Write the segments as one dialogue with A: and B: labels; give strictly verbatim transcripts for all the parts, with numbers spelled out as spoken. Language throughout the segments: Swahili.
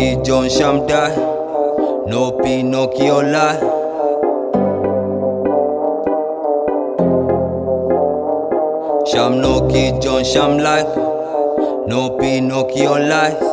A: Shamnoki John Shamdai, no Pinocchio lie. Shamnoki John Sham like, no Pinocchio lies.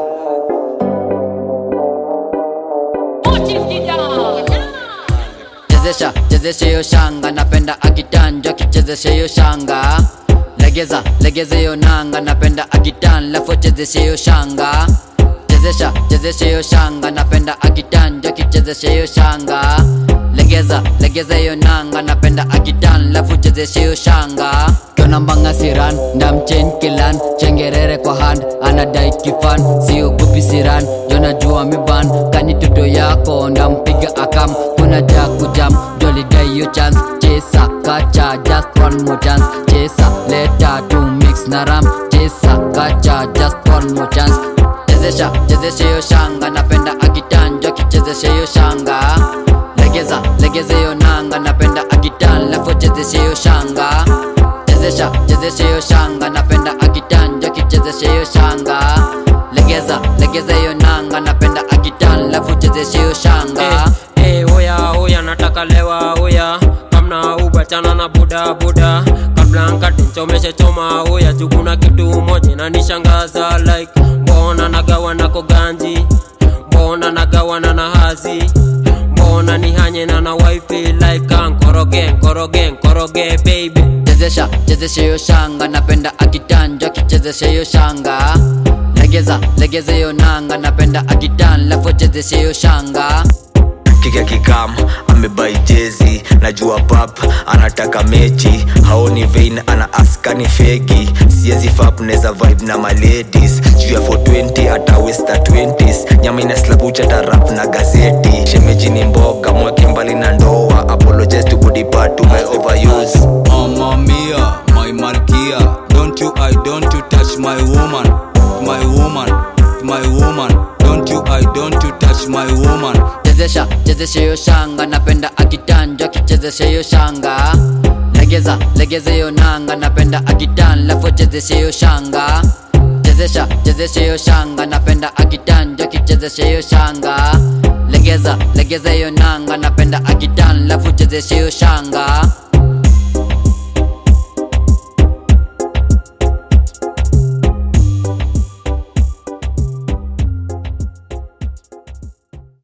B: Chezesha, chezesha yo shanga, napenda akitanjo kichezesha yo shanga. Legeza, legeza yo nanga, napenda akitan, lafo chezesha yo shanga. Chezesha, chezesha yo shanga, napenda akitanjo kichezesha yo shanga. Legeza, legeza yo nanga, napenda akitan, lafo chezesha yo shanga. Kiona mbanga siran, ndamchen kilan, chengerere kwa hand, anadai kifan, siyo gupi siran, jona jua miban, kani tuto yako, ndampiga akam, kuna jaku jam, jolly day yo chance, chesa kacha, just one more chance, chesa later to mix na ram, chesa kacha, just one more chance. Chezesha, chezesha yo shanga, napenda akitanjo kichezesha yo shanga. Legeza, legeza yo nanga, napenda akitan, lafo chezesha yo shanga. Chezesha, chezesha yo shanga, napenda akitanjo kichezesha yo shanga. Legeza, legeza yo nanga, napenda akitan, lafo chezesha yo shanga.
C: Hey, hey, oya, oya, nataka lewa, oya. Kamna ubachana na buda, buda. Kabla nkati nchomeshe choma, oya. Jukuna kitu moja na nishangaza like. Mbona nagawa na koganji, mbona nagawa na nahazi, mbona nihanye na na wifi like nkoroge, nkoroge, nkoroge baby.
B: Chezesha, chezesha yo shanga, napenda akitanjo kichezesha yo shanga. Legeza, legeza yo nanga, napenda akitan, lafo chezesha yo shanga.
D: Kika kikam, amebai jezi, najua pap, anataka mechi. Haoni vein, ana askani fegi. Siezi fap, neza vibe na my ladies. Juu ya four twenty, ata westa twenties. Nyama ina slabucha, ta rap na gazeti. Shemeji ni mboga, mweke mbali na ndoa. Apologize to body part, to my overuse.
A: Mamma mia, my malkia, don't you, I don't you touch my woman, my woman, my woman. Don't you, I don't you touch my woman.
B: Chezesha, chezesha yo shanga, napenda akitanjo kichezesha yo shanga. Legeza, legeza yo nanga, napenda akitan, lafo chezesha yo shanga. Chezesha, chezesha yo shanga, napenda akitanjo kichezesha yo shanga. Legeza, legeza yo nanga, napenda akitan, lafo chezesha yo shanga.